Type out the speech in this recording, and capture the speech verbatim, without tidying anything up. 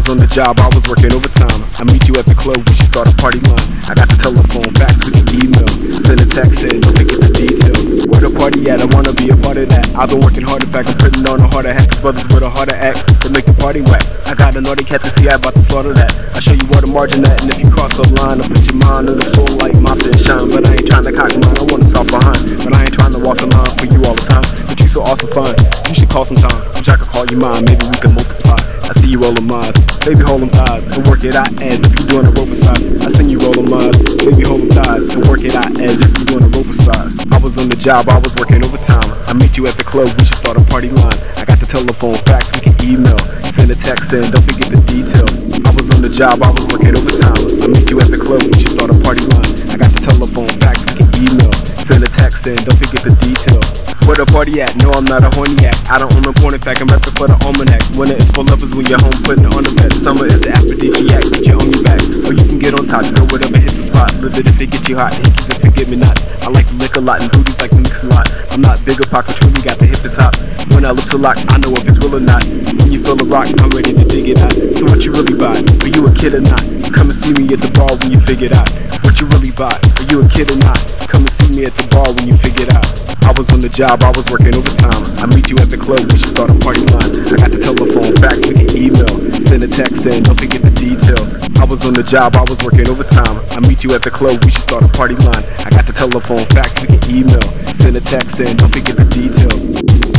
on the job, I was working overtime. I meet you at the club, we should start a party line. I got the telephone, fax, we can email. Send a text in, don't forget the details. Where the party at, I wanna be a part of that. I've been working hard, in fact, I'm putting on a harder hat. Cause brothers with a harder act, they make the party whack. I got a naughty cat to see, I about to slaughter that. I show you where the margin at, and if you cross the line, I'll put your mind in the full light, mop and shine. But I ain't trying to cock mine, I wanna soft behind. But I ain't trying to walk the line for you all the time. But you so awesome fun, you should call some time. Wish I could call you mine, maybe we can multiply. I see you rolling mines, baby hold them thighs, and work it out as if you doing a rope side. I seen you rolling mines, baby hold them thighs, and work it out as if you doing a rope size. I was on the job, I was working overtime. I meet you at the club, we should start a party line. I got the telephone, fax, we can email. Send a text in, don't forget the details. I was on the job, I was working overtime. I meet you at the club, we should start a party line. I got the telephone, fax, we can email. Send a text in, don't forget the details. Where the party at? No, I'm not a horny act. I don't own a porn, in fact, I'm repping for the almanac. Winter is for lovers when you're home putting it on the bed. Summer is the aphrodisiac, get you on your back. Or you can get on top, go whatever hits the spot. Live it if they get you hot, hickeys and forget me not. I like to lick a lot and booties like to mix a lot. I'm not bigger pocket, truly got the hippest hop. When I look to lock, I know if it's real or not. When you feel a rock, I'm ready to dig it out. So what you really buy? Are you a kid or not? Come and see me at the bar when you figure it out. What you really buy? Are you a kid or not? Come and see me at the bar when you figure it out. I was on the job, I was working overtime. I meet you at the club, we should start a party line. I got the telephone, fax, we can email. Send a text in, don't forget the details. I was on the job, I was working overtime. I meet you at the club, we should start a party line. I got the telephone, fax, we can email. Send a text in, don't forget the details.